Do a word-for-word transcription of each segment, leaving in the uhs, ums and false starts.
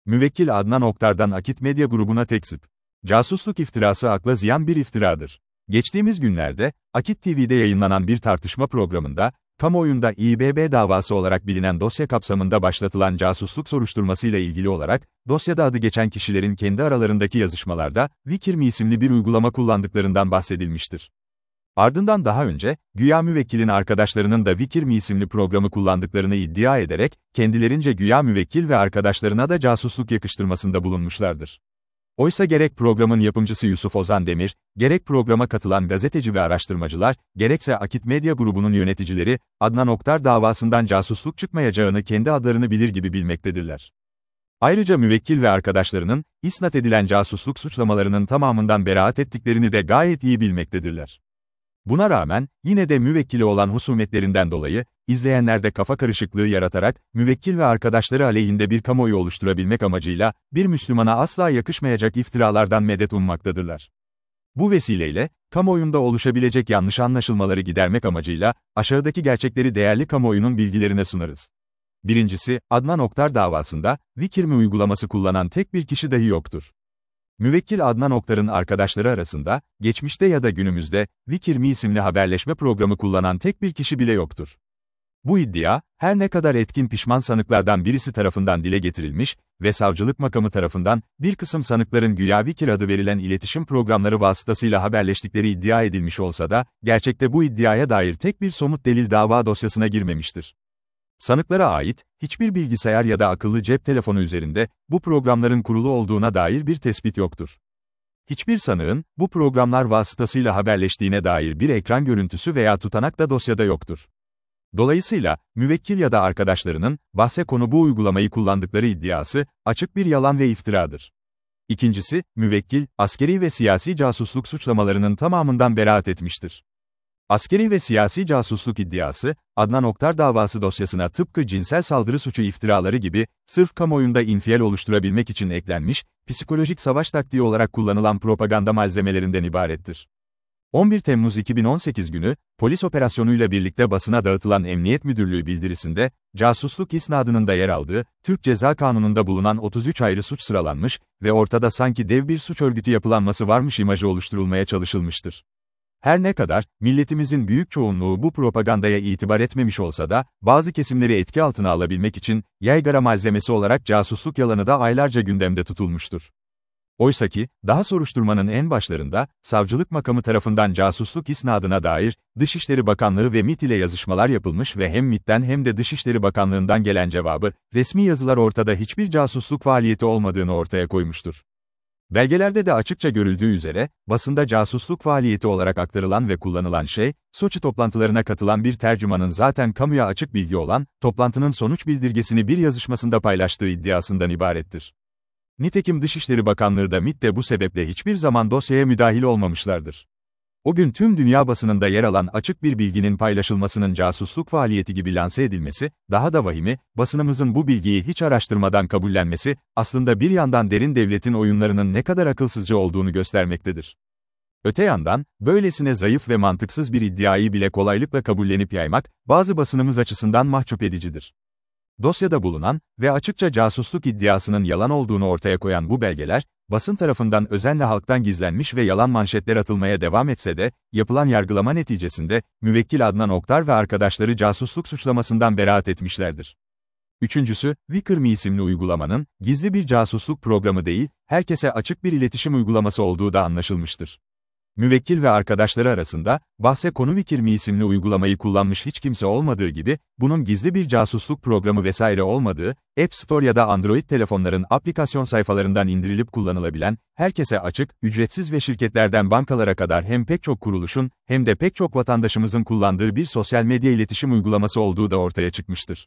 Müvekkil Adnan Oktar'dan Akit Medya grubuna tekzip. Casusluk iftirası akla ziyan bir iftiradır. Geçtiğimiz günlerde, Akit T V'de yayınlanan bir tartışma programında, kamuoyunda İBB davası olarak bilinen dosya kapsamında başlatılan casusluk soruşturmasıyla ilgili olarak, dosyada adı geçen kişilerin kendi aralarındaki yazışmalarda, Vikirmi isimli bir uygulama kullandıklarından bahsedilmiştir. Ardından daha önce, güya müvekkilin arkadaşlarının da Vikirmi isimli programı kullandıklarını iddia ederek, kendilerince güya müvekkil ve arkadaşlarına da casusluk yakıştırmasında bulunmuşlardır. Oysa gerek programın yapımcısı Yusuf Ozan Demir, gerek programa katılan gazeteci ve araştırmacılar, gerekse Akit Medya grubunun yöneticileri, Adnan Oktar davasından casusluk çıkmayacağını kendi adlarını bilir gibi bilmektedirler. Ayrıca müvekkil ve arkadaşlarının, isnat edilen casusluk suçlamalarının tamamından beraat ettiklerini de gayet iyi bilmektedirler. Buna rağmen, yine de müvekkili olan husumetlerinden dolayı, izleyenlerde kafa karışıklığı yaratarak, müvekkil ve arkadaşları aleyhinde bir kamuoyu oluşturabilmek amacıyla, bir Müslümana asla yakışmayacak iftiralardan medet ummaktadırlar. Bu vesileyle, kamuoyunda oluşabilecek yanlış anlaşılmaları gidermek amacıyla, aşağıdaki gerçekleri değerli kamuoyunun bilgilerine sunarız. Birincisi, Adnan Oktar davasında, Vikirmi uygulaması kullanan tek bir kişi dahi yoktur. Müvekkil Adnan Oktar'ın arkadaşları arasında, geçmişte ya da günümüzde, Vikirmi isimli haberleşme programı kullanan tek bir kişi bile yoktur. Bu iddia, her ne kadar etkin pişman sanıklardan birisi tarafından dile getirilmiş ve savcılık makamı tarafından, bir kısım sanıkların güya Vikir adı verilen iletişim programları vasıtasıyla haberleştikleri iddia edilmiş olsa da, gerçekte bu iddiaya dair tek bir somut delil dava dosyasına girmemiştir. Sanıklara ait, hiçbir bilgisayar ya da akıllı cep telefonu üzerinde, bu programların kurulu olduğuna dair bir tespit yoktur. Hiçbir sanığın, bu programlar vasıtasıyla haberleştiğine dair bir ekran görüntüsü veya tutanak da dosyada yoktur. Dolayısıyla, müvekkil ya da arkadaşlarının, bahse konu bu uygulamayı kullandıkları iddiası, açık bir yalan ve iftiradır. İkincisi, müvekkil, askeri ve siyasi casusluk suçlamalarının tamamından beraat etmiştir. Askeri ve siyasi casusluk iddiası, Adnan Oktar davası dosyasına tıpkı cinsel saldırı suçu iftiraları gibi, sırf kamuoyunda infial oluşturabilmek için eklenmiş, psikolojik savaş taktiği olarak kullanılan propaganda malzemelerinden ibarettir. on bir Temmuz iki bin on sekiz günü, polis operasyonuyla birlikte basına dağıtılan Emniyet Müdürlüğü bildirisinde, casusluk isnadının da yer aldığı, Türk Ceza Kanunu'nda bulunan otuz üç ayrı suç sıralanmış ve ortada sanki dev bir suç örgütü yapılanması varmış imajı oluşturulmaya çalışılmıştır. Her ne kadar, milletimizin büyük çoğunluğu bu propagandaya itibar etmemiş olsa da, bazı kesimleri etki altına alabilmek için, yaygara malzemesi olarak casusluk yalanı da aylarca gündemde tutulmuştur. Oysaki, daha soruşturmanın en başlarında, savcılık makamı tarafından casusluk isnadına dair, Dışişleri Bakanlığı ve MİT ile yazışmalar yapılmış ve hem MİT'ten hem de Dışişleri Bakanlığı'ndan gelen cevabı, resmi yazılar ortada hiçbir casusluk faaliyeti olmadığını ortaya koymuştur. Belgelerde de açıkça görüldüğü üzere, basında casusluk faaliyeti olarak aktarılan ve kullanılan şey, Soçi toplantılarına katılan bir tercümanın zaten kamuya açık bilgi olan, toplantının sonuç bildirgesini bir yazışmasında paylaştığı iddiasından ibarettir. Nitekim Dışişleri Bakanlığı da MİT de bu sebeple hiçbir zaman dosyaya müdahil olmamışlardır. O gün tüm dünya basınında yer alan açık bir bilginin paylaşılmasının casusluk faaliyeti gibi lanse edilmesi, daha da vahimi, basınımızın bu bilgiyi hiç araştırmadan kabullenmesi, aslında bir yandan derin devletin oyunlarının ne kadar akılsızca olduğunu göstermektedir. Öte yandan, böylesine zayıf ve mantıksız bir iddiayı bile kolaylıkla kabullenip yaymak, bazı basınımız açısından mahcup edicidir. Dosyada bulunan ve açıkça casusluk iddiasının yalan olduğunu ortaya koyan bu belgeler, basın tarafından özenle halktan gizlenmiş ve yalan manşetler atılmaya devam etse de, yapılan yargılama neticesinde, müvekkil Adnan Oktar ve arkadaşları casusluk suçlamasından beraat etmişlerdir. Üçüncüsü, Vikirmi isimli uygulamanın, gizli bir casusluk programı değil, herkese açık bir iletişim uygulaması olduğu da anlaşılmıştır. Müvekkil ve arkadaşları arasında, bahse konu Vikirmi isimli uygulamayı kullanmış hiç kimse olmadığı gibi, bunun gizli bir casusluk programı vesaire olmadığı, App Store ya da Android telefonların aplikasyon sayfalarından indirilip kullanılabilen, herkese açık, ücretsiz ve şirketlerden bankalara kadar hem pek çok kuruluşun, hem de pek çok vatandaşımızın kullandığı bir sosyal medya iletişim uygulaması olduğu da ortaya çıkmıştır.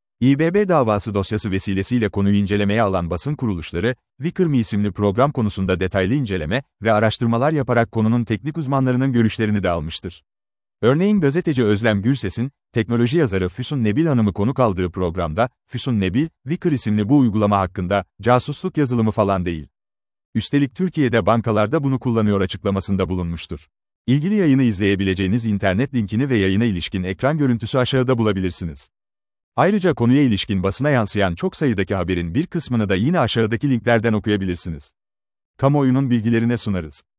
İBB davası dosyası vesilesiyle konuyu incelemeye alan basın kuruluşları, Vikirmi isimli program konusunda detaylı inceleme ve araştırmalar yaparak konunun teknik uzmanlarının görüşlerini de almıştır. Örneğin gazeteci Özlem Gülses'in, teknoloji yazarı Füsun Nebil Hanım'ı konuk aldığı programda, Füsun Nebil, Vikir isimli bu uygulama hakkında, casusluk yazılımı falan değil. Üstelik Türkiye'de bankalarda bunu kullanıyor açıklamasında bulunmuştur. İlgili yayını izleyebileceğiniz internet linkini ve yayına ilişkin ekran görüntüsü aşağıda bulabilirsiniz. Ayrıca konuya ilişkin basına yansıyan çok sayıdaki haberin bir kısmını da yine aşağıdaki linklerden okuyabilirsiniz. Kamuoyunun bilgilerine sunarız.